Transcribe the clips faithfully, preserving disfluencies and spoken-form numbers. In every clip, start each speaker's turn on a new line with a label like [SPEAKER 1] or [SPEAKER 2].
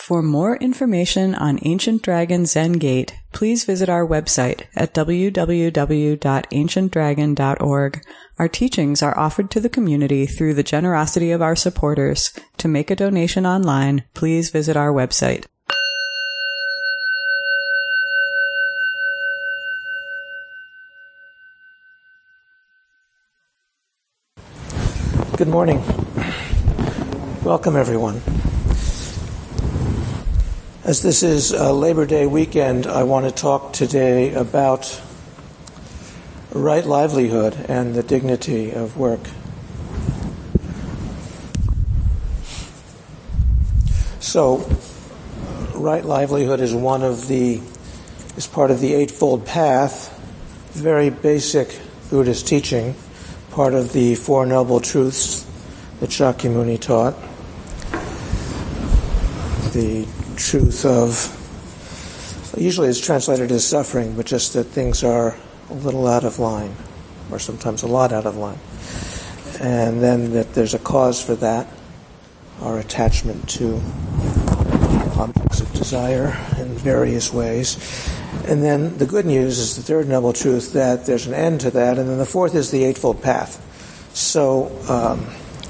[SPEAKER 1] For more information on Ancient Dragon Zen Gate, please visit our website at w w w dot ancient dragon dot org. Our teachings are offered to the community through the generosity of our supporters. To make a donation online, please visit our website.
[SPEAKER 2] Good morning. Welcome, everyone. As this is a Labor Day weekend, I want to talk today about right livelihood and the dignity of work. So, right livelihood is one of the, is part of the Eightfold Path, very basic Buddhist teaching, part of the Four Noble Truths that Shakyamuni taught. The truth of, usually it's translated as suffering, but just that things are a little out of line, or sometimes a lot out of line. And then that there's a cause for that, our attachment to objects of desire in various ways. And then the good news is the third noble truth, that there's an end to that. And then the fourth is the Eightfold Path. So um,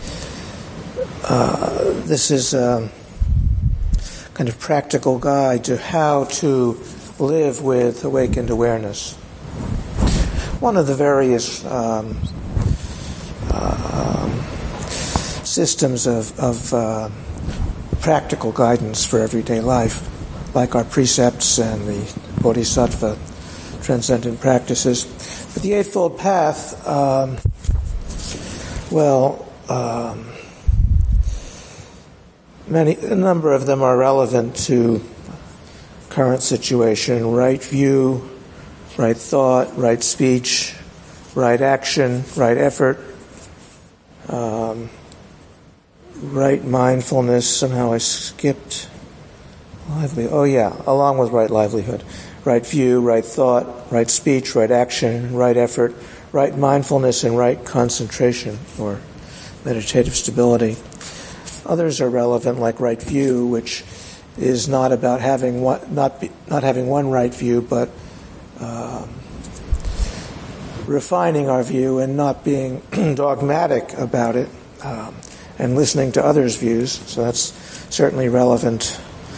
[SPEAKER 2] uh, this is a kind of practical guide to how to live with awakened awareness. One of the various um, uh, systems of, of uh, practical guidance for everyday life, like our precepts and the Bodhisattva transcendent practices. But the Eightfold Path, um, well, um, many, a number of them are relevant to current situation: right view, right thought, right speech, right action, right effort, um, right mindfulness. Somehow I skipped lively. Oh yeah, along with right livelihood. Right view, right thought, right speech, right action, right effort, right mindfulness, and right concentration or meditative stability. Others are relevant, like right view, which is not about having one, not be, not having one right view, but um, refining our view and not being dogmatic about it, um, and listening to others' views. So that's certainly relevant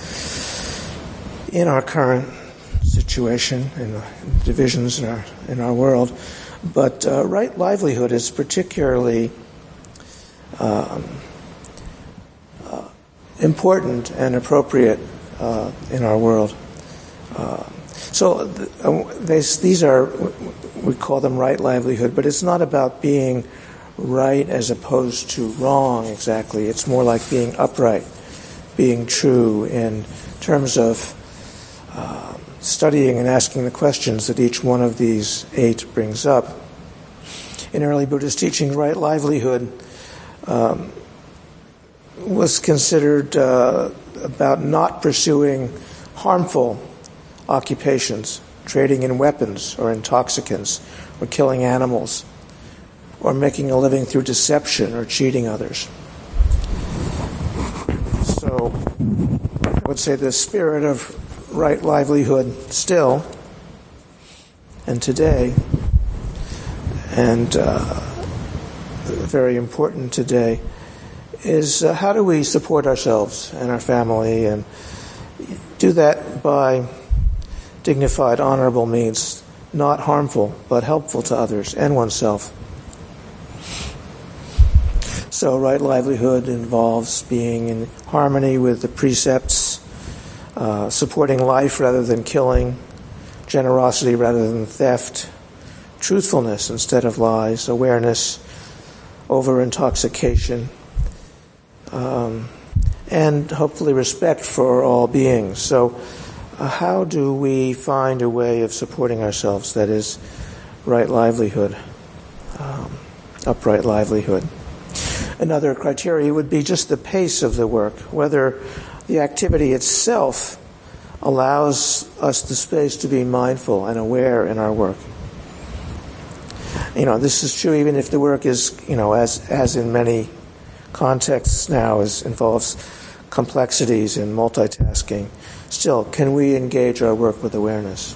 [SPEAKER 2] in our current situation, in the divisions in our in our world. But uh, right livelihood is particularly um, uh, important and appropriate uh, in our world. Uh, so th- uh, they, these are, we call them right livelihood, but it's not about being right as opposed to wrong exactly. It's more like being upright, being true in terms of uh, studying and asking the questions that each one of these eight brings up. In early Buddhist teaching, right livelihood um, was considered uh, about not pursuing harmful occupations, trading in weapons or intoxicants, or killing animals, or making a living through deception or cheating others. So I would say the spirit of right livelihood still and today, and uh, very important today, is uh, how do we support ourselves and our family, and do that by dignified, honorable means, not harmful but helpful to others and oneself. So right livelihood involves being in harmony with the precepts, Uh, supporting life rather than killing, generosity rather than theft, truthfulness instead of lies, awareness over intoxication, um, and hopefully respect for all beings. So uh, how do we find a way of supporting ourselves that is right livelihood, um, upright livelihood? Another criteria would be just the pace of the work, whether the activity itself allows us the space to be mindful and aware in our work. You know, this is true even if the work is, you know, as as in many contexts now, is involves complexities in multitasking. Still, can we engage our work with awareness?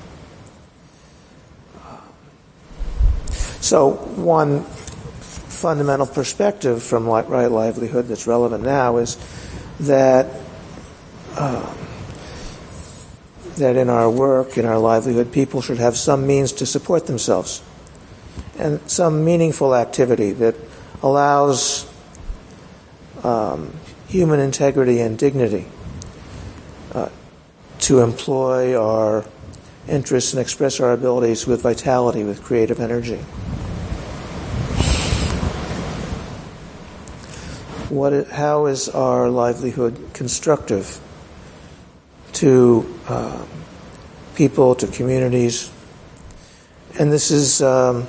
[SPEAKER 2] So one fundamental perspective from Right Livelihood that's relevant now is that uh, that in our work, in our livelihood, people should have some means to support themselves and some meaningful activity that allows um, human integrity and dignity uh, to employ our interests and express our abilities with vitality, with creative energy. What? How is our livelihood constructive to uh, people, to communities? And this is um,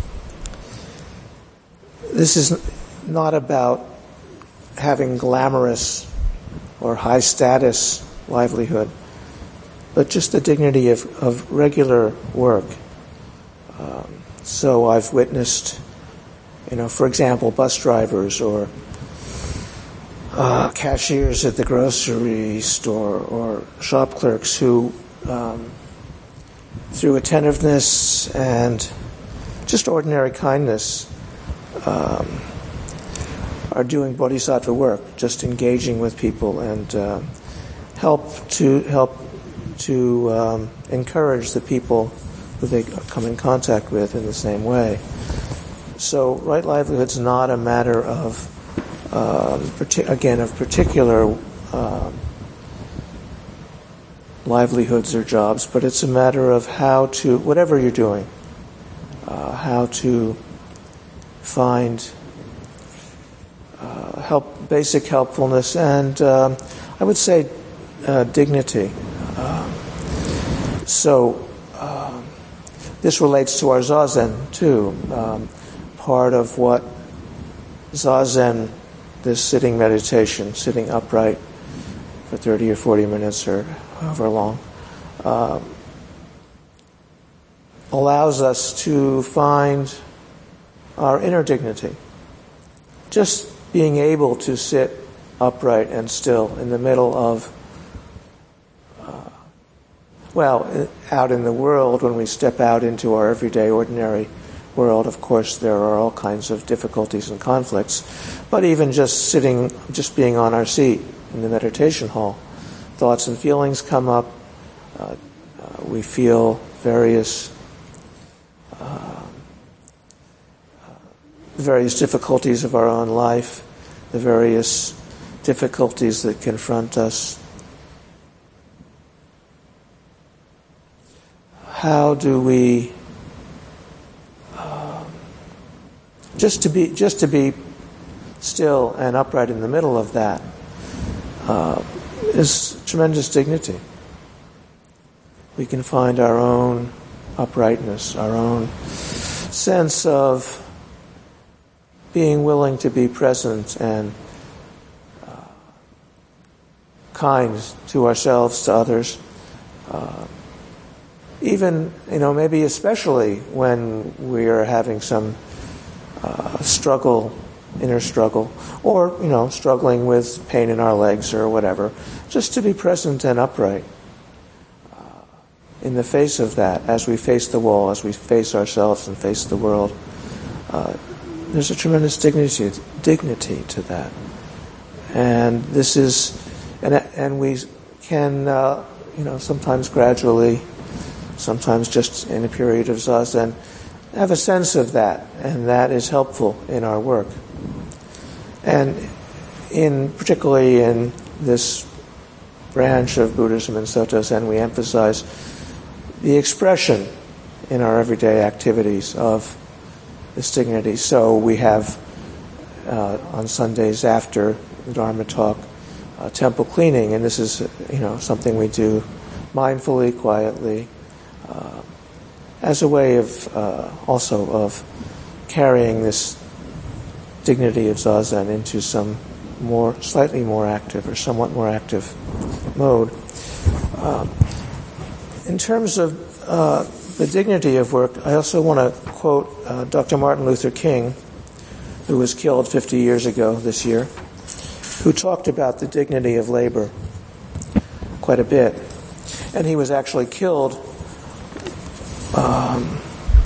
[SPEAKER 2] this is not about having glamorous or high status livelihood, but just the dignity of, of regular work. Um, so I've witnessed, you know, for example, bus drivers or uh, cashiers at the grocery store or shop clerks who, um, through attentiveness and just ordinary kindness, um, are doing bodhisattva work, just engaging with people and uh, help to help to um, encourage the people that they come in contact with in the same way. So, right livelihood's not a matter of, um, partic- again, of particular um, livelihoods or jobs, but it's a matter of how to, whatever you're doing, uh, how to find uh, help, basic helpfulness, and um, I would say uh, dignity. Um, so um, this relates to our Zazen too. Um, part of what Zazen, this sitting meditation, sitting upright for thirty or forty minutes or however long, uh, allows us to find our inner dignity. Just being able to sit upright and still in the middle of Well, out in the world, when we step out into our everyday, ordinary world, of course, there are all kinds of difficulties and conflicts. But even just sitting, just being on our seat in the meditation hall, thoughts and feelings come up. Uh, uh, we feel various uh, various difficulties of our own life, the various difficulties that confront us. How do we uh, just to be just to be still and upright in the middle of that uh, is tremendous dignity. We can find our own uprightness, our own sense of being willing to be present and uh, kind to ourselves, to others. Uh, Even, you know, maybe especially when we are having some uh, struggle, inner struggle, or, you know, struggling with pain in our legs or whatever, just to be present and upright uh, in the face of that, as we face the wall, as we face ourselves and face the world. Uh, there's a tremendous dignity, dignity to that. And this is, and, and we can, uh, you know, sometimes gradually, sometimes just in a period of zazen, have a sense of that, and that is helpful in our work. And in particularly in this branch of Buddhism and Soto Zen, we emphasize the expression in our everyday activities of this dignity. So we have uh, on Sundays after the Dharma talk, uh, temple cleaning, and this is, you know, something we do mindfully, quietly, Uh, as a way of uh, also of carrying this dignity of zazen into some more, slightly more active or somewhat more active mode. Um, in terms of uh, the dignity of work, I also want to quote uh, Doctor Martin Luther King, who was killed fifty years ago this year, who talked about the dignity of labor quite a bit. And he was actually killed um,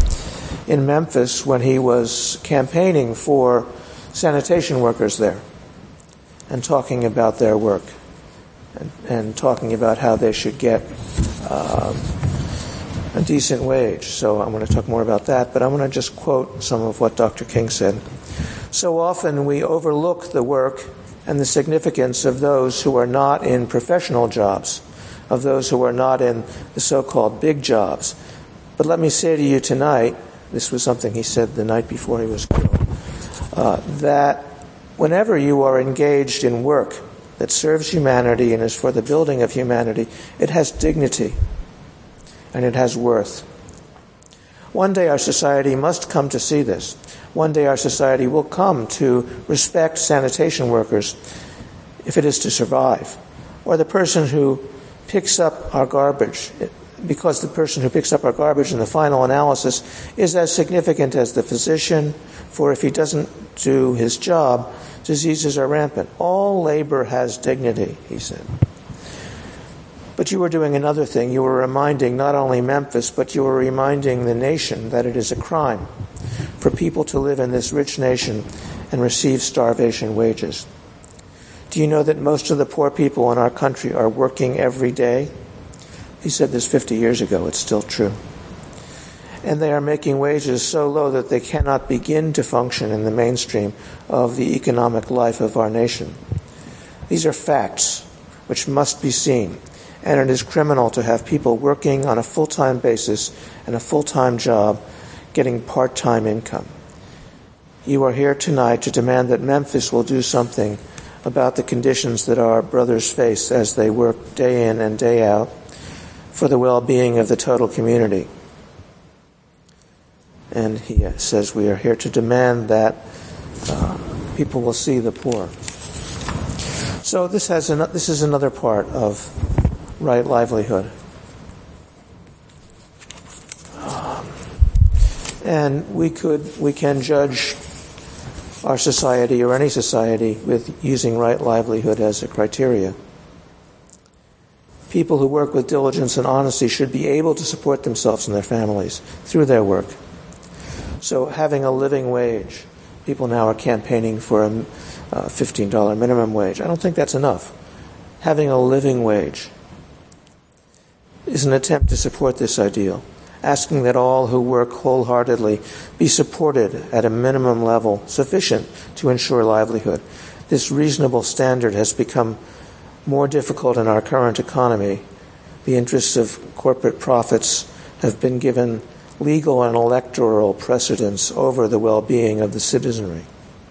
[SPEAKER 2] in Memphis when he was campaigning for sanitation workers there and talking about their work and, and talking about how they should get uh, a decent wage. So I'm going to talk more about that, but I'm going to just quote some of what Doctor King said. So often we overlook the work and the significance of those who are not in professional jobs, of those who are not in the so-called big jobs. But let me say to you tonight, this was something he said the night before he was killed, uh, that whenever you are engaged in work that serves humanity and is for the building of humanity, it has dignity and it has worth. One day our society must come to see this. One day our society will come to respect sanitation workers if it is to survive, or the person who picks up our garbage, because the person who picks up our garbage in the final analysis is as significant as the physician, for if he doesn't do his job, diseases are rampant. All labor has dignity, he said. But you were doing another thing. You were reminding not only Memphis, but you were reminding the nation that it is a crime for people to live in this rich nation and receive starvation wages. Do you know that most of the poor people in our country are working every day? He said this fifty years ago. It's still true. And they are making wages so low that they cannot begin to function in the mainstream of the economic life of our nation. These are facts which must be seen. And it is criminal to have people working on a full-time basis and a full-time job getting part-time income. You are here tonight to demand that Memphis will do something about the conditions that our brothers face as they work day in and day out for the well-being of the total community. And he says we are here to demand that uh, people will see the poor. So this has an, this is another part of right livelihood. Um, and we could, we can judge our society or any society with using right livelihood as a criteria. People who work with diligence and honesty should be able to support themselves and their families through their work. So having a living wage, people now are campaigning for a uh, fifteen dollars minimum wage. I don't think that's enough. Having a living wage is an attempt to support this ideal, asking that all who work wholeheartedly be supported at a minimum level sufficient to ensure livelihood. This reasonable standard has become more difficult in our current economy. The interests of corporate profits have been given legal and electoral precedence over the well-being of the citizenry.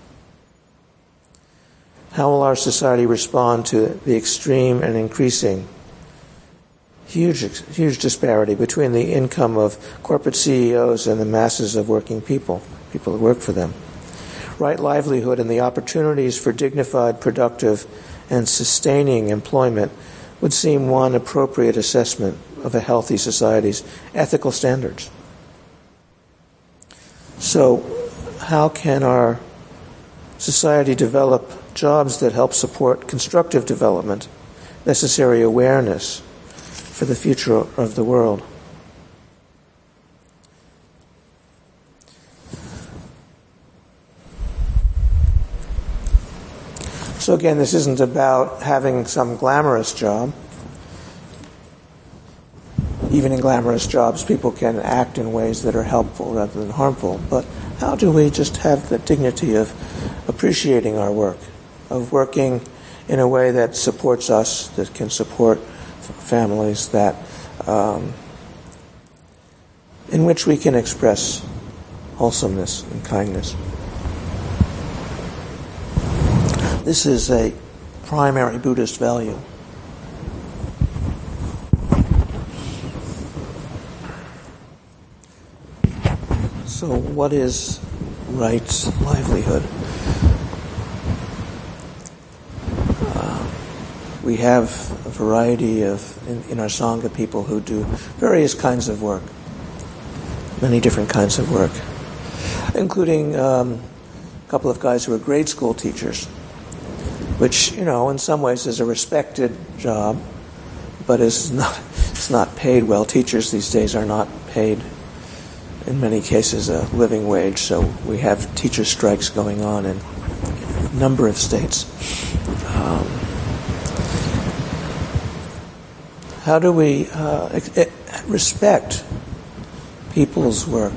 [SPEAKER 2] How will our society respond to the extreme and increasing huge, huge disparity between the income of corporate C E Os and the masses of working people, people who work for them? Right livelihood and the opportunities for dignified, productive, and sustaining employment would seem one appropriate assessment of a healthy society's ethical standards. So, how can our society develop jobs that help support constructive development, necessary awareness for the future of the world? So again, this isn't about having some glamorous job. Even in glamorous jobs, people can act in ways that are helpful rather than harmful. But how do we just have the dignity of appreciating our work, of working in a way that supports us, that can support families, that um, in which we can express wholesomeness and kindness? This is a primary Buddhist value. So what is right livelihood? Uh, we have a variety of, in, in our Sangha, people who do various kinds of work, many different kinds of work, including um, a couple of guys who are grade school teachers. which, you know, in some ways is a respected job, but is not, it's not paid well. Teachers these days are not paid, in many cases, a living wage, so we have teacher strikes going on in a number of states. Um, how do we uh, ex- respect people's work?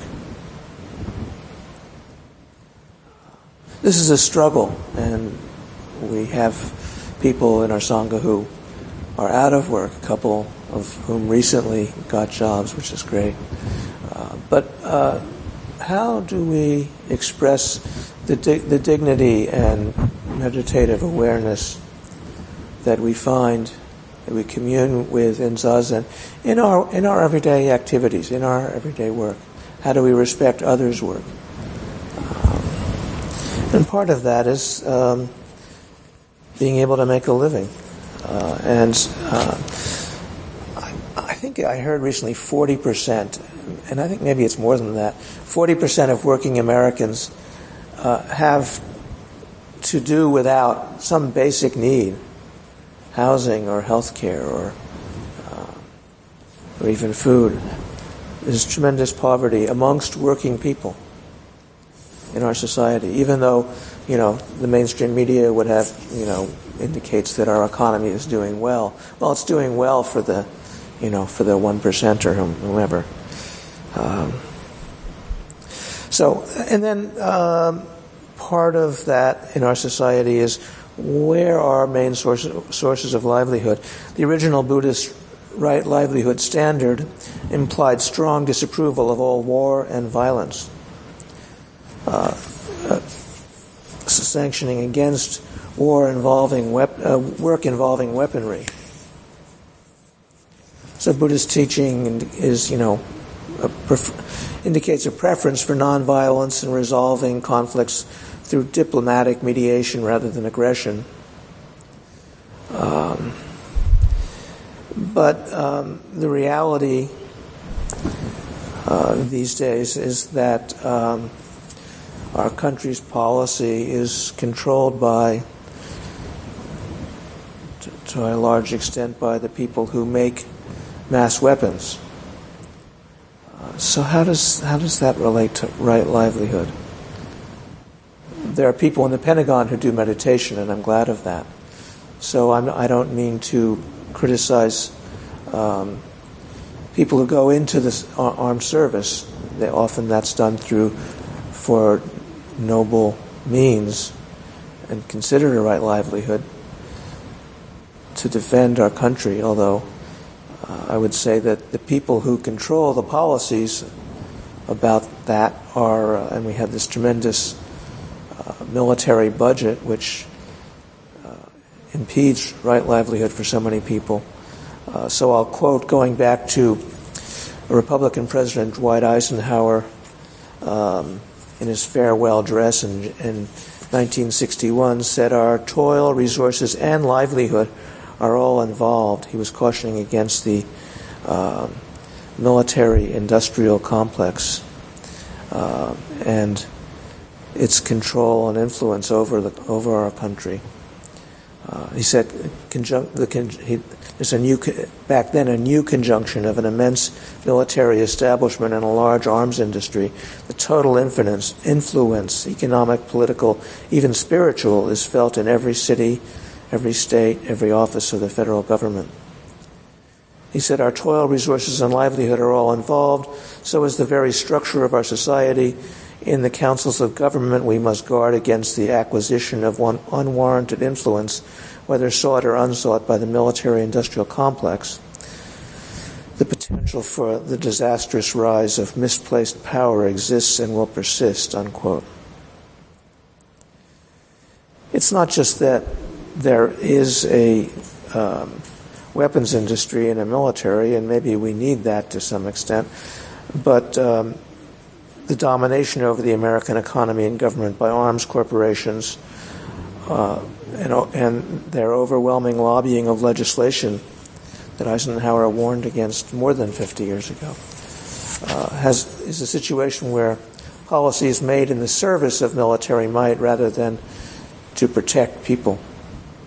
[SPEAKER 2] This is a struggle, and we have people in our Sangha who are out of work, a couple of whom recently got jobs, which is great. Uh, but uh, how do we express the, di- the dignity and meditative awareness that we find, that we commune with in Zazen, in our in our everyday activities, in our everyday work? How do we respect others' work? Um, and part of that is um, being able to make a living. Uh, and uh, I, I think I heard recently forty percent, and I think maybe it's more than that, forty percent of working Americans uh, have to do without some basic need, housing or health care or, uh, or even food. There's tremendous poverty amongst working people in our society, even though, you know, the mainstream media would have, you know, indicates that our economy is doing well. Well, it's doing well for the, you know, for the one percent or whomever. Um, so, and then um, part of that in our society is where are main sources sources of livelihood. The original Buddhist right livelihood standard implied strong disapproval of all war and violence, uh, uh, sanctioning against war involving wep- uh, work involving weaponry. So Buddhist teaching is, you know, a pref- indicates a preference for nonviolence and resolving conflicts through diplomatic mediation rather than aggression. Um, but um, the reality uh, these days is that um, our country's policy is controlled by, to, to a large extent, by the people who make mass weapons. Uh, so how does how does that relate to right livelihood? There are people in the Pentagon who do meditation, and I'm glad of that. So I'm, I don't mean to criticize um, people who go into this armed service. They, often that's done through for noble means and considered a right livelihood to defend our country, although uh, I would say that the people who control the policies about that are, uh, and we have this tremendous uh, military budget which uh, impedes right livelihood for so many people. Uh, so I'll quote, going back to a Republican President Dwight Eisenhower um, in his farewell address in, in nineteen sixty-one, said, "Our toil, resources, and livelihood are all involved." He was cautioning against the uh, military-industrial complex uh, and its control and influence over the over our country. Uh, he said, conjunct, the, con- he, there's a new, back then, a new conjunction of an immense military establishment and a large arms industry. The total influence, influence, economic, political, even spiritual, is felt in every city, every state, every office of the federal government. He said, "Our toil, resources, and livelihood are all involved. So is the very structure of our society. In the councils of government, we must guard against the acquisition of one unwarranted influence, whether sought or unsought by the military-industrial complex. The potential for the disastrous rise of misplaced power exists and will persist," unquote. It's not just that there is a um, weapons industry and a military, and maybe we need that to some extent, but um, the domination over the American economy and government by arms corporations uh, and, and their overwhelming lobbying of legislation that Eisenhower warned against more than fifty years ago uh, has is a situation where policy is made in the service of military might rather than to protect people.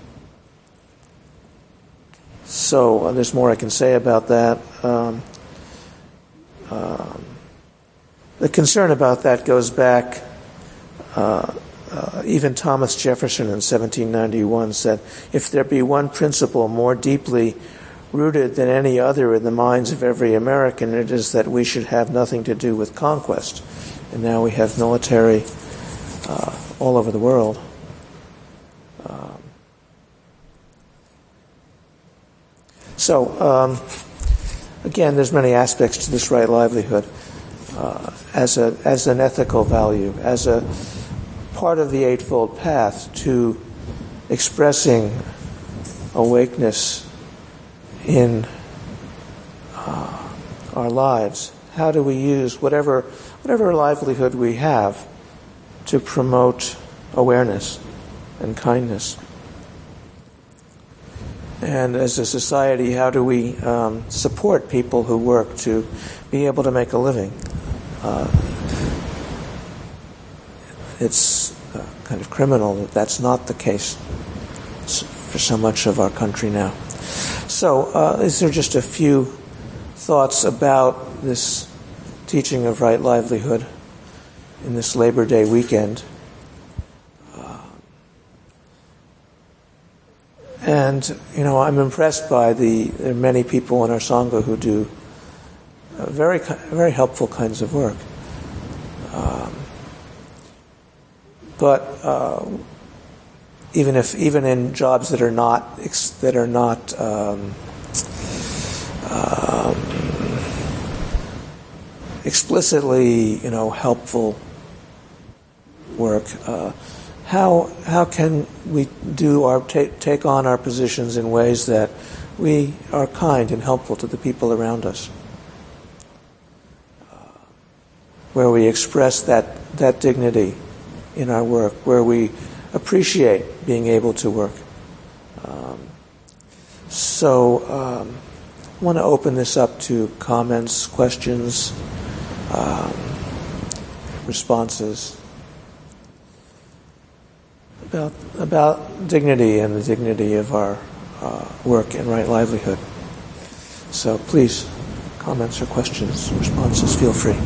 [SPEAKER 2] so uh, there's more I can say about that. Um, um, the concern about that goes back. Uh, uh, even Thomas Jefferson in seventeen ninety-one said, "If there be one principle more deeply rooted than any other in the minds of every American, it is that we should have nothing to do with conquest." And now we have military uh, all over the world. Um, so, um, again, there's many aspects to this right livelihood uh, as a as an ethical value, as a part of the Eightfold Path to expressing awakeness in uh, our lives. How do we use whatever whatever livelihood we have to promote awareness and kindness? And as a society, how do we um, support people who work to be able to make a living? Uh, it's uh, kind of criminal that that's not the case for so much of our country now. So, uh, these are just a few thoughts about this teaching of right livelihood in this Labor Day weekend. Uh, and, you know, I'm impressed by the, there are many people in our Sangha who do uh, very, very helpful kinds of work. Um, but, uh, even if, even in jobs that are not, that are not, um, um, explicitly, you know, helpful work, uh, how how can we do our take take on our positions in ways that we are kind and helpful to the people around us, uh, where we express that that dignity in our work, where we appreciate being able to work. Um, so um, I want to open this up to comments, questions, um, responses about about dignity and the dignity of our uh, work and right livelihood. So please, comments or questions, responses, feel free.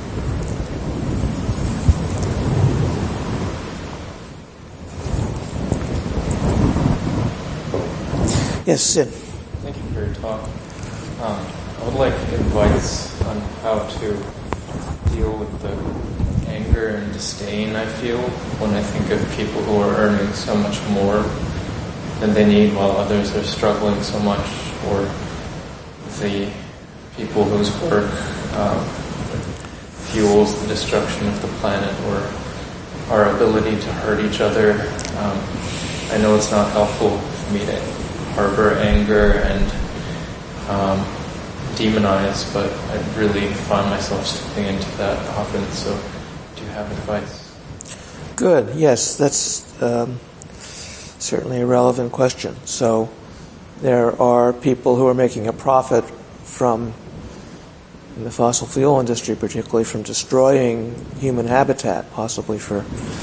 [SPEAKER 2] Yes, Sid.
[SPEAKER 3] Thank you for your talk. Um, I would like advice on how to deal with the anger and disdain I feel when I think of people who are earning so much more than they need while others are struggling so much, or the people whose work um, fuels the destruction of the planet, or our ability to hurt each other. Um, I know it's not helpful for me to harbor anger and um, demonize, but I really find myself slipping into that often. So, do you have advice?
[SPEAKER 2] Good. Yes, that's um, certainly a relevant question. So, there are people who are making a profit from, in the fossil fuel industry, particularly from destroying human habitat, possibly for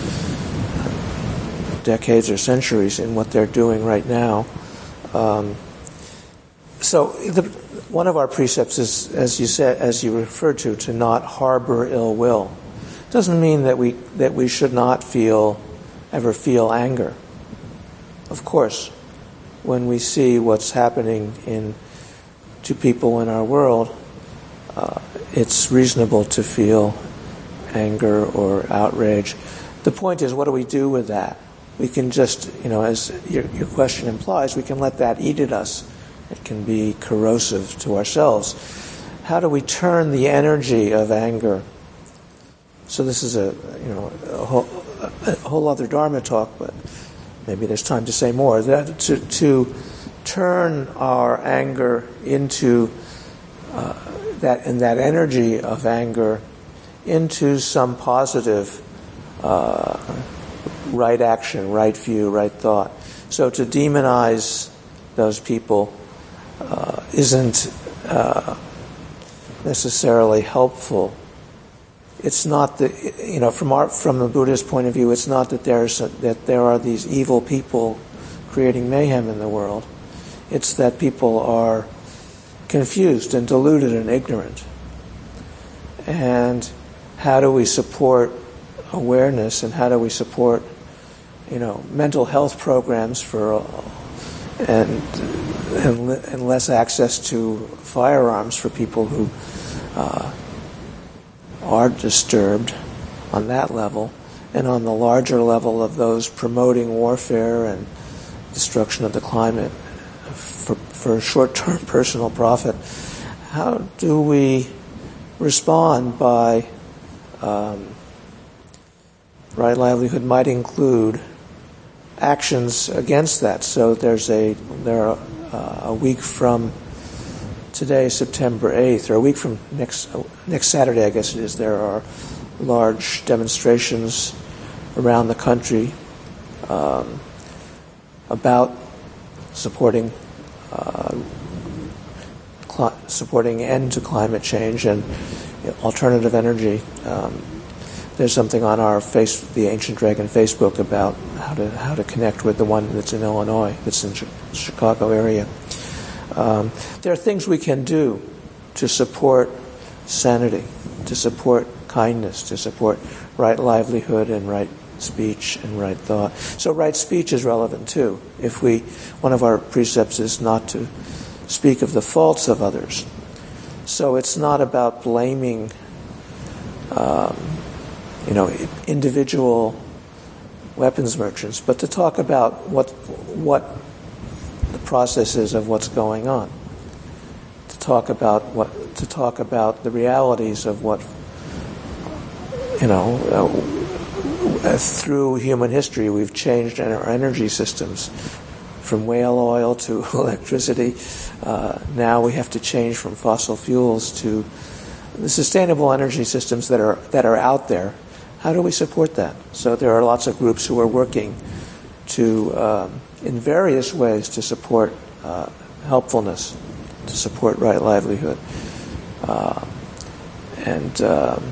[SPEAKER 2] decades or centuries, in what they're doing right now. Um, so the, one of our precepts is, as you said, as you referred to, to not harbor ill will. Doesn't mean that we that we should not feel, ever feel anger. Of course, when we see what's happening in to people in our world, uh, it's reasonable to feel anger or outrage. The point is, what do we do with that? We can just, you know, as your, your question implies, we can let that eat at us. It can be corrosive to ourselves. How do we turn the energy of anger? So this is a, you know, a whole, a whole other Dharma talk, but maybe there's time to say more. That to, to turn our anger into uh, that, and that energy of anger into some positive uh, right action, right view, right thought. So to demonize those people uh, isn't uh, necessarily helpful. It's not the, you know, from our from the Buddhist point of view, it's not that there's a, that there are these evil people creating mayhem in the world. It's that people are confused and deluded and ignorant. And how do we support awareness, and how do we support, you know, mental health programs for uh, and and, and less access to firearms for people who uh, are disturbed on that level, and on the larger level of those promoting warfare and destruction of the climate for, for short-term personal profit. How do we respond by um, right livelihood might include actions against that. So there's a there are uh, a week from today, September eighth, or a week from next next Saturday, I guess it is. There are large demonstrations around the country um, about supporting uh, cl- supporting end to climate change and you know, alternative energy. Um, there's something on our face, the Ancient Dragon Facebook, about how to how to connect with the one that's in Illinois, that's in the Chicago area. Um, there are things we can do to support sanity, to support kindness, to support right livelihood and right speech and right thought. So right speech is relevant too. If we, one of our precepts is not to speak of the faults of others. So it's not about blaming, um, you know, individual weapons merchants, but to talk about what what the process is of what's going on. To talk about what to talk about the realities of what, you know, uh, through human history we've changed our energy systems from whale oil to electricity. Uh, now we have to change from fossil fuels to the sustainable energy systems that are that are out there. How do we support that? So there are lots of groups who are working to, um, in various ways, to support uh, helpfulness, to support right livelihood. Uh, and um,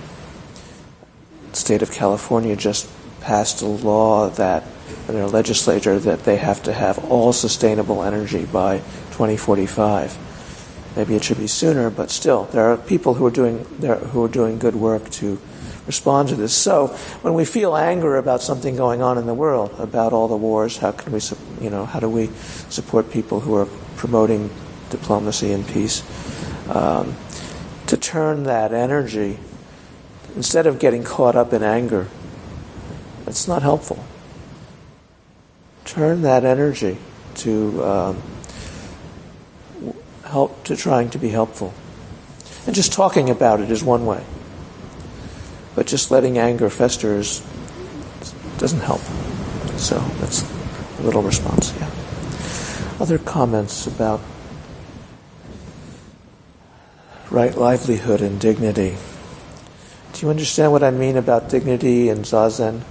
[SPEAKER 2] the state of California just passed a law that, in their legislature, that they have to have all sustainable energy by twenty forty-five. Maybe it should be sooner, but still, there are people who are doing there, who are doing good work to respond to this. So, when we feel anger about something going on in the world, about all the wars, how can we, you know, how do we support people who are promoting diplomacy and peace? Um, to turn that energy, instead of getting caught up in anger, it's not helpful. Turn that energy to um, help, to trying to be helpful. And just talking about it is one way. But just letting anger fester is, doesn't help. So that's a little response, yeah. Other comments about right livelihood and dignity. Do you understand what I mean about dignity and Zazen?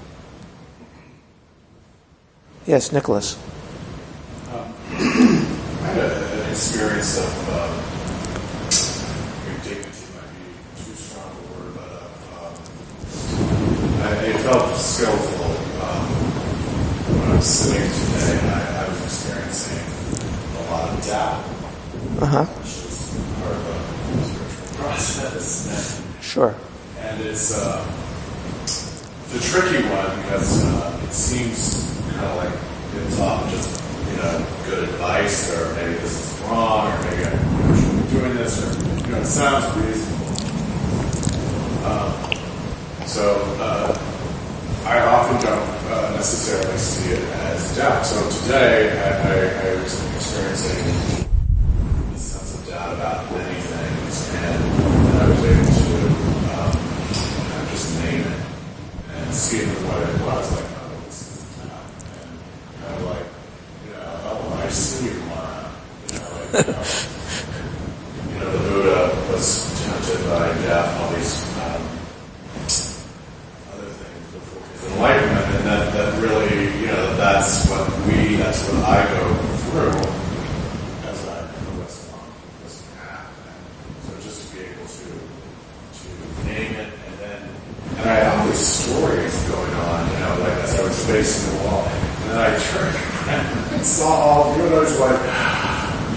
[SPEAKER 2] Yes, Nicholas.
[SPEAKER 4] Um, I had a, an experience of um, dignity might be too strong a word, but uh, um, I, it felt skillful um, when I was sitting today. And I, I was experiencing a lot of doubt,
[SPEAKER 2] uh-huh.
[SPEAKER 4] which is part of a spiritual process. And,
[SPEAKER 2] sure.
[SPEAKER 4] And it's uh, the tricky one because uh, it seems kind of like it's often just, you know, good advice, or maybe this is wrong, or maybe I shouldn't be doing this, or, you know, it sounds reasonable. Um, so uh, I often don't uh, necessarily see it as doubt. So today I, I, I was experiencing a sense of doubt about many things, and I was able to um, you know, just name it and see it for what it was, like, oh, this is doubt. And kind of like, you know, oh, I see you, Mara. You know, like, you know, you know, the Buddha was tempted by death, all these um, other things before his enlightenment, and that, that really, you know, that's what we, that's what I go through as I progress along this path. And so just to be able to to name it, and then, and I had all these stories going on, you know, like as I was facing the wall, and then I turned around and saw all, you know, I was like,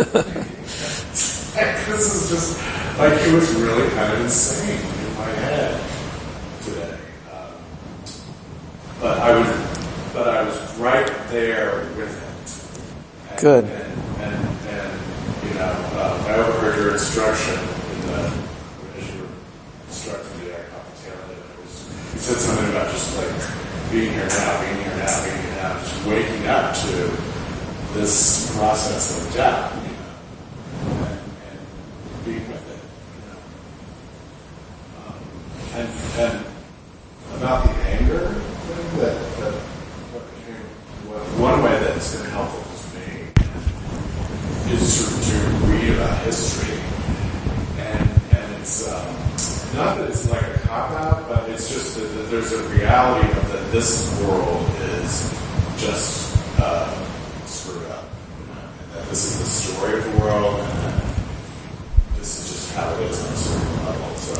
[SPEAKER 4] This is just, like, it was really kind of insane in my head today. Um, but I was, but I was right there with it. And,
[SPEAKER 2] Good.
[SPEAKER 4] And, and, and you know, uh, I overheard your instruction in the, as you were instructing me there, commentary. It was, you said something about just like being here now, being here now, being here now, just waking up to this process of death, you know, and, and being with it, you know. Um, and, and about the anger thing, that, that what became, what, one way that's been helpful to me is to, to read about history. And, and it's um, not that it's like a cop-out, but it's just that, that there's a reality of that this world is just uh, screwed up. You know, and that this is the story of the world, and that this is just how it is on a certain level. So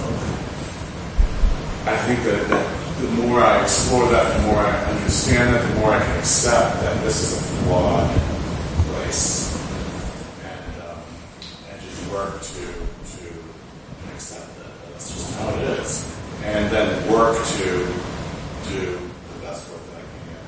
[SPEAKER 4] I think that, that the more I explore that, the more I understand that, the more I can accept that this is a flawed place. And, um, and just work to, to accept that that's just how it is. And then work to do the best work that I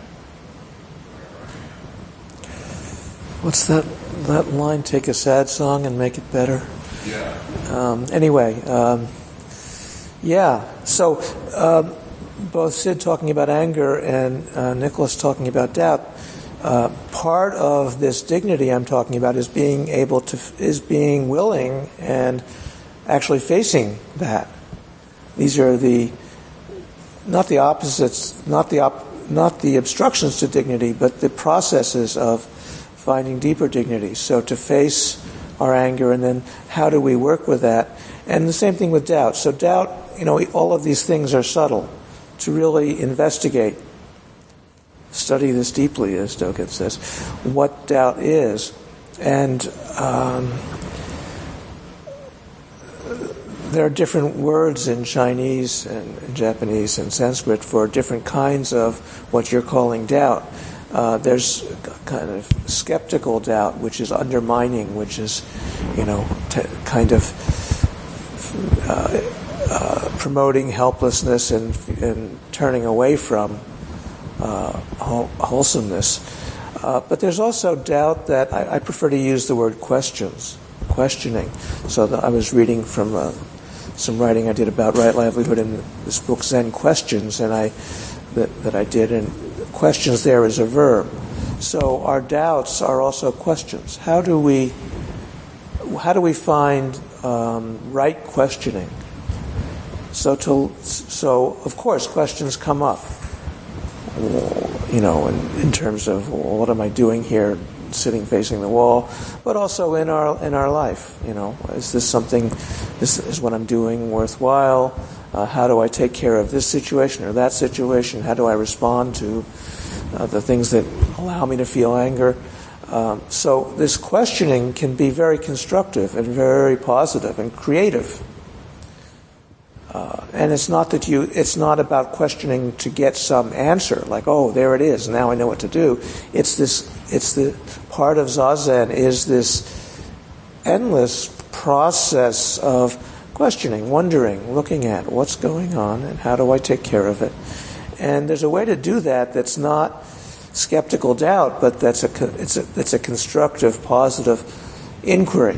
[SPEAKER 4] can get.
[SPEAKER 2] What's that that line? Take a sad song and make it better.
[SPEAKER 4] Yeah.
[SPEAKER 2] Um, anyway, um, yeah. So um, both Sid talking about anger and uh, Nicholas talking about doubt. Uh, part of this dignity I'm talking about is being able to is being willing and actually facing that. These are the not the opposites, not the op, not the obstructions to dignity, but the processes of finding deeper dignity. So to face our anger, and then how do we work with that? And the same thing with doubt. So doubt, you know, all of these things are subtle. To really investigate, study this deeply, as Dogen says, what doubt is. And um, there are different words in Chinese and in Japanese and Sanskrit for different kinds of what you're calling doubt. Uh, there's kind of skeptical doubt, which is undermining, which is, you know, t- kind of uh, uh, promoting helplessness and, and turning away from uh, whole, wholesomeness. Uh, but there's also doubt that I, I prefer to use the word questions, questioning. So the, I was reading from uh, some writing I did about right livelihood in this book, Zen Questions, and I that, that I did, and questions there is a verb. So our doubts are also questions. How do we how do we find um, right questioning? So to so of course questions come up. You know, in, in terms of well, what am I doing here, sitting facing the wall, but also in our in our life. You know, is this something? Is is what I'm doing worthwhile? Uh, how do I take care of this situation or that situation? How do I respond to uh, the things that allow me to feel anger? Um, so this questioning can be very constructive and very positive and creative. Uh, and it's not that you, it's not about questioning to get some answer, like, oh, there it is, now I know what to do. It's this, it's the part of Zazen is this endless process of questioning, wondering, looking at what's going on and how do I take care of it. And there's a way to do that that's not skeptical doubt, but that's a, it's a, it's a constructive, positive inquiry.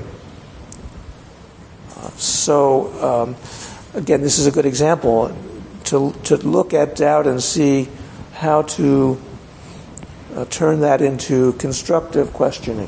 [SPEAKER 2] Uh, so, um, Again, this is a good example to to look at doubt and see how to uh, turn that into constructive questioning.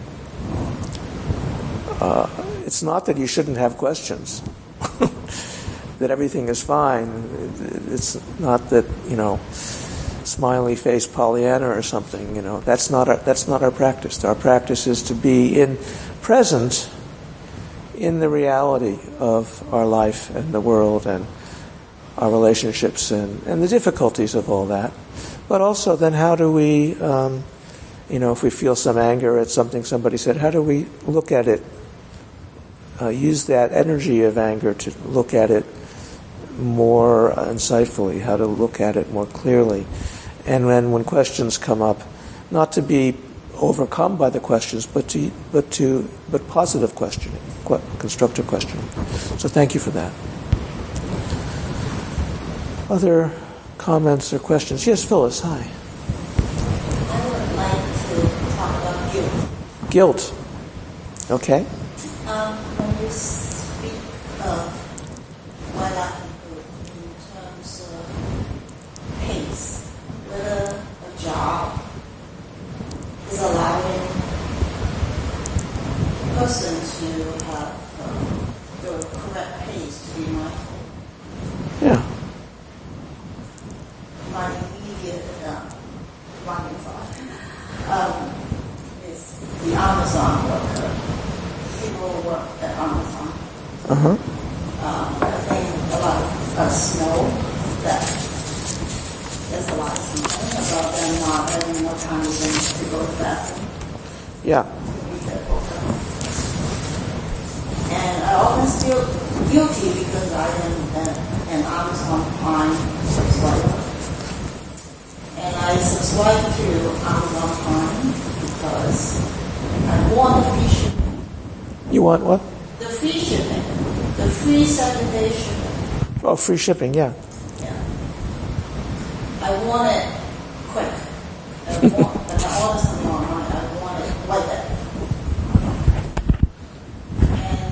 [SPEAKER 2] Uh, it's not that you shouldn't have questions, that everything is fine. It's not that, you know, smiley face Pollyanna or something. You know, that's not our that's not our practice. Our practice is to be in present in the reality of our life and the world and our relationships and, and the difficulties of all that. But also then how do we, um, you know, if we feel some anger at something somebody said, how do we look at it, uh, use that energy of anger to look at it more insightfully, how to look at it more clearly. And then when questions come up, not to be overcome by the questions, but to but to but positive questioning, constructive questioning. So thank you for that. Other comments or questions? Yes, Phyllis. Hi.
[SPEAKER 5] I would like to talk about guilt.
[SPEAKER 2] Guilt. Okay.
[SPEAKER 5] Um, when you speak of livelihood in terms of pace, whether a job is allowing a person to have uh, the correct pace to be mindful.
[SPEAKER 2] Yeah.
[SPEAKER 5] My immediate uh, running thought um, is the Amazon worker. People who work at Amazon.
[SPEAKER 2] Uh-huh.
[SPEAKER 5] Um, I think a lot of us know that there's a lot of something about them not having enough time to go to the bathroom.
[SPEAKER 2] Yeah.
[SPEAKER 5] And I often feel guilty because I am an, an Amazon Prime subscriber. And I subscribe to Amazon Prime because I want the free shipping.
[SPEAKER 2] You want what?
[SPEAKER 5] The free shipping. The free seven day shipping.
[SPEAKER 2] Oh, free shipping, yeah.
[SPEAKER 5] Yeah. I want it quick. I want, if I order something online, I want it like that. And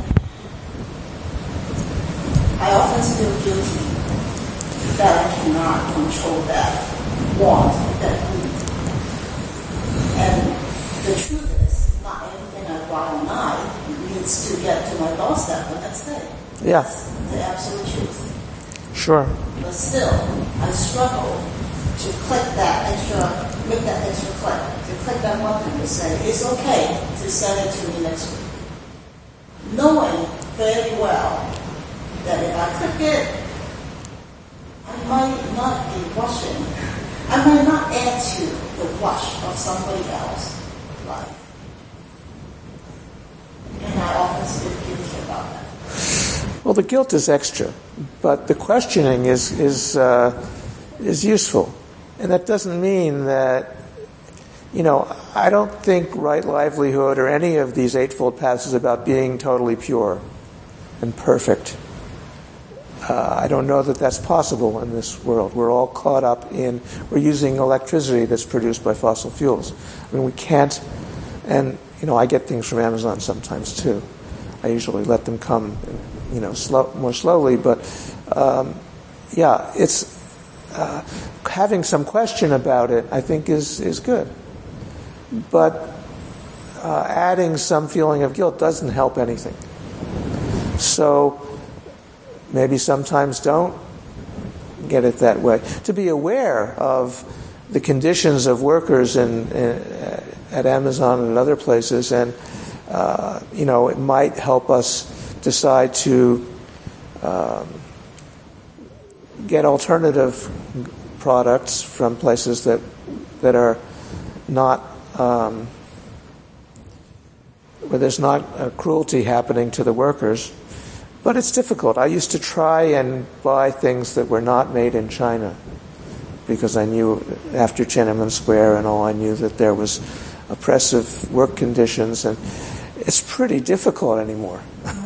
[SPEAKER 5] I often feel guilty that I cannot control that want, that need. And the truth is, not everything I buy online needs to get to my doorstep the next day.
[SPEAKER 2] Yeah.
[SPEAKER 5] That's the absolute truth.
[SPEAKER 2] Sure.
[SPEAKER 5] But still, I struggle to click that extra, make that extra click, to click that button to say, it's okay to send it to me next week. Knowing very well that if I click it, I might not be rushing. I might not add to the rush of somebody else's life. And I often feel guilty about that.
[SPEAKER 2] Well, the guilt is extra, but the questioning is is uh, is useful, and that doesn't mean that, you know, I don't think right livelihood or any of these eightfold paths is about being totally pure and perfect. Uh, I don't know that that's possible in this world. We're all caught up in, we're using electricity that's produced by fossil fuels. I mean, we can't, and, you know, I get things from Amazon sometimes too. I usually let them come, you know, slow, more slowly, but, um, yeah, it's, uh, having some question about it, I think, is, is good. But uh, adding some feeling of guilt doesn't help anything. So, maybe sometimes don't get it that way. To be aware of the conditions of workers in, in, at Amazon and other places, and uh, you know, it might help us decide to um, get alternative products from places that that are not um, where there's not a cruelty happening to the workers. But it's difficult. I used to try and buy things that were not made in China because I knew after Tiananmen Square and all, I knew that there was oppressive work conditions, and it's pretty difficult anymore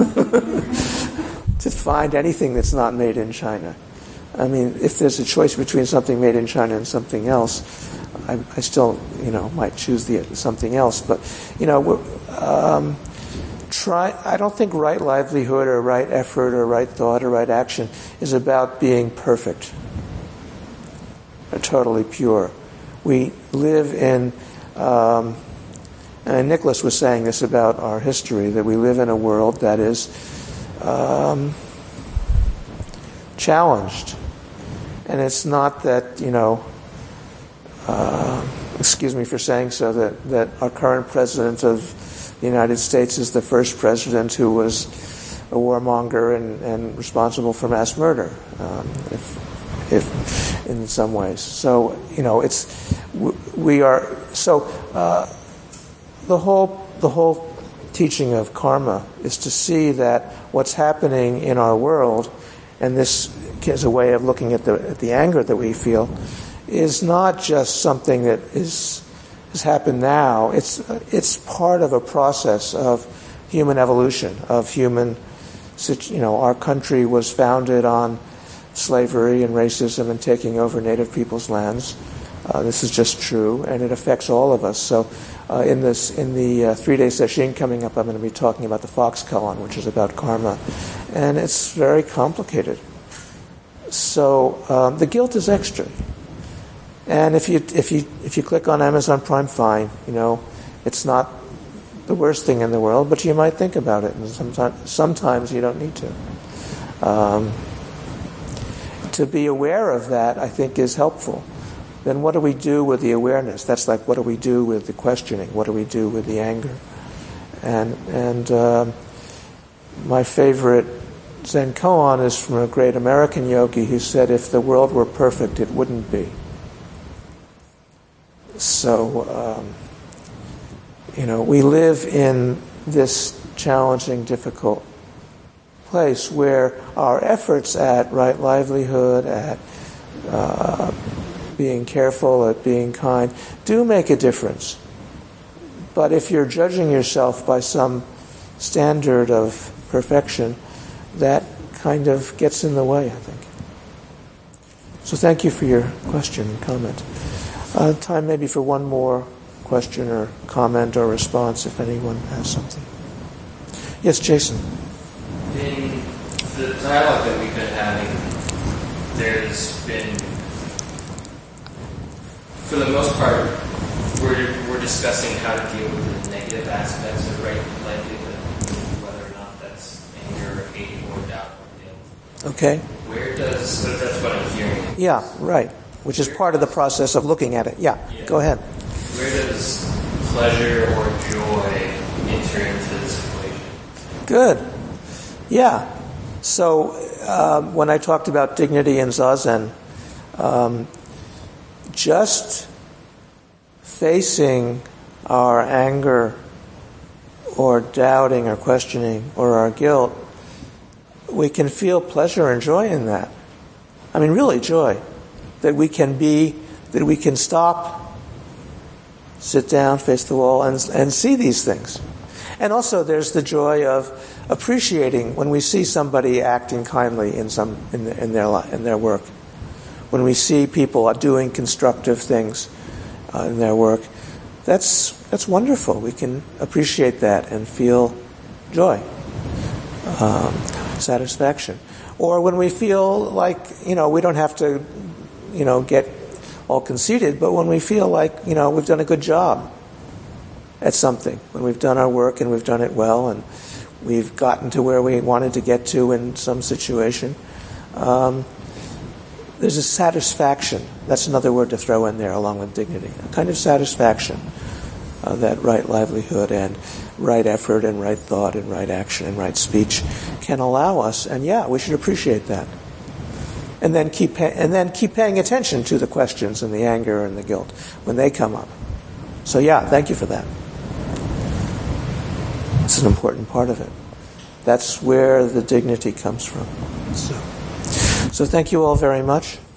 [SPEAKER 2] to find anything that's not made in China. I mean, if there's a choice between something made in China and something else, I, I still, you know, might choose the something else. But, you know, we're, um, Try. I don't think right livelihood or right effort or right thought or right action is about being perfect or totally pure. We live in, um, and Nicholas was saying this about our history, that we live in a world that is um, challenged. And it's not that, you know, uh, excuse me for saying so, that, that our current president of the United States is the first president who was a warmonger and, and responsible for mass murder, um, if, if in some ways. So, you know, it's we are so uh, the whole the whole teaching of karma is to see that what's happening in our world, and this is a way of looking at the at the anger that we feel, is not just something that is has happened now. It's it's part of a process of human evolution, of human, you know, our country was founded on slavery and racism and taking over native people's lands. Uh, this is just true, and it affects all of us. So uh, in this, in the uh, three-day session coming up, I'm going to be talking about the Fox koan, which is about karma. And it's very complicated. So um, the guilt is extra. And if you if you if you click on Amazon Prime, fine. You know, it's not the worst thing in the world, but you might think about it, and sometimes sometimes you don't need to. Um, to be aware of that, I think, is helpful. Then what do we do with the awareness? That's like, what do we do with the questioning? What do we do with the anger? And and uh, my favorite Zen koan is from a great American yogi who said, if the world were perfect, it wouldn't be. So, um, you know, we live in this challenging, difficult place where our efforts at right livelihood, at uh, being careful, at being kind, do make a difference. But if you're judging yourself by some standard of perfection, that kind of gets in the way, I think. So thank you for your question and comment. Uh, time maybe for one more question or comment or response if anyone has something. Yes, Jason.
[SPEAKER 6] In the dialogue that we've been having, there's been, for the most part, we're we're discussing how to deal with the negative aspects of right livelihood, whether or not that's anger, hate, or doubt, or guilt.
[SPEAKER 2] Okay.
[SPEAKER 6] Where does, but that's what I'm hearing.
[SPEAKER 2] Yeah, right. Which is part of the process of looking at it. Yeah, yeah. Go ahead.
[SPEAKER 6] Where does pleasure or joy enter into this equation?
[SPEAKER 2] Good. Yeah. So um, when I talked about dignity and zazen, um, just facing our anger or doubting or questioning or our guilt, we can feel pleasure and joy in that. I mean, really joy. That we can be, that we can stop, sit down, face the wall, and and see these things. And also there's the joy of appreciating when we see somebody acting kindly in some in, the, in their in their work. When we see people doing constructive things uh, in their work, that's that's wonderful. We can appreciate that and feel joy, um, satisfaction. Or when we feel like, you know, we don't have to, you know, get all conceited, but when we feel like, you know, we've done a good job at something, when we've done our work and we've done it well and we've gotten to where we wanted to get to in some situation, um, there's a satisfaction. That's another word to throw in there along with dignity. A kind of satisfaction uh, that right livelihood and right effort and right thought and right action and right speech can allow us. And yeah, we should appreciate that. And then keep pay- and then keep paying attention to the questions and the anger and the guilt when they come up. So yeah, thank you for that. It's an important part of it. That's where the dignity comes from. So, so thank you all very much.